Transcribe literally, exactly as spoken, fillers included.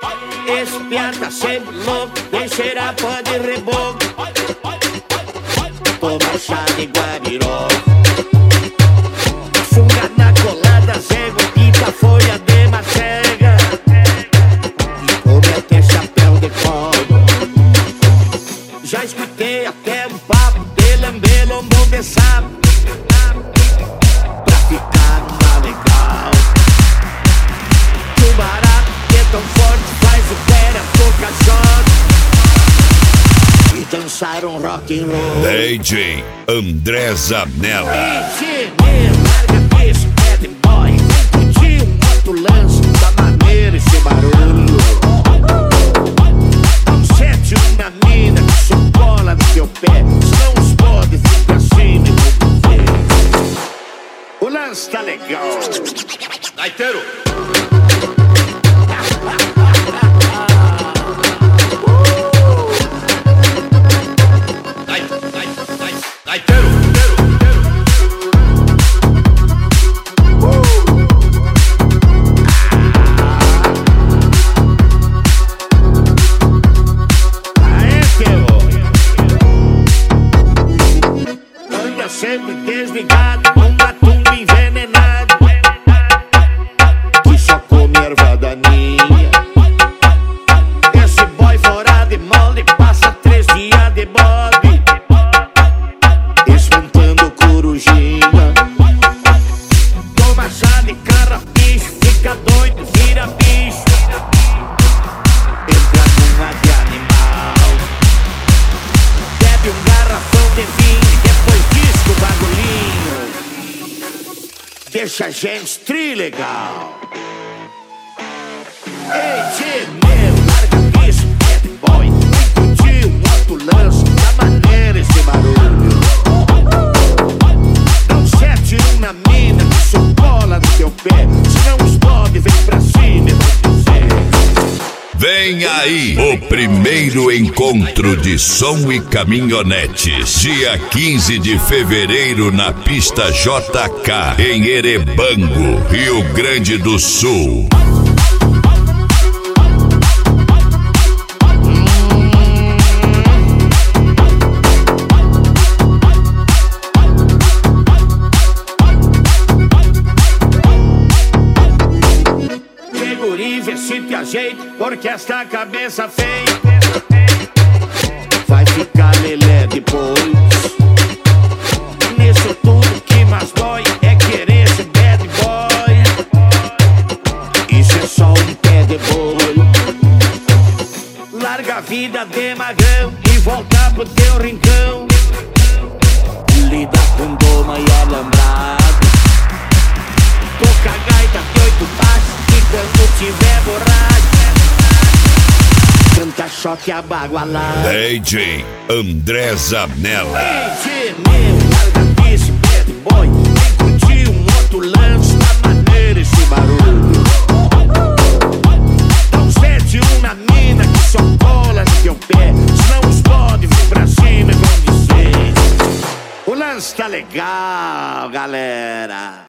Esse piá tá sempre louco, vem cheirar pó de reboco. Toma chá de guabiró, funga na colada, zego, quinta folha de macega, e come até chapéu de couro. Já escutei até um papo de lamber lombo de sapo, pra ficar numa legal. Que o barato que é tão forte faz o pé tocar shot e dançar um rock and roll. D J André Zanella. D J, larga esse bad boy, vem curtir um outro lance da maneira esse barulho. Dá sete uma mina que só cola no teu pé, senão os podes vir pra cima e vou ver. O lance tá legal. Gaiteiro. Gaiteiro. Anda sempre desligado, um matumbo envenenado que só come erva daninha. Esse boy fora de molde passa três dias de bode espantando corujinha. Toma chá de carrapicho, fica doido, vira bicho, entra numa de animal, bebe um garrafão de vinho, depois diz que o bagulhinho deixa a gente trilegal. Ei, tchê, meu, larga isso, bad boy, vem curtir um outro lance da maneira esse barulho. Dá um sete uma mina que só cola no teu pé, senão os podes vem pra cima e vão dizer. Vem aí o primeiro encontro de som e caminhonetes, dia quinze de fevereiro na pista J K, em Erebango, Rio Grande do Sul. Vê se te ajeita, porque esta cabeça feia vai ficar lelé depois. Nisso tudo que mais dói é querer ser bad boy. Isso é só um pé de boi. Larga a vida de magrão e volta pro teu rincão. Lida com doma e alambrado, toca gaita de oito baixos e quando tiver borracho canta choque abagualado. D J André Zanella. D J, meu, larga esse bad boy, vem curtir um outro lance da maneira esse barulho. Dá um sete uma mina que só cola no teu pé, senão os pode vir pra cima e vão dizer. O lance tá legal, galera.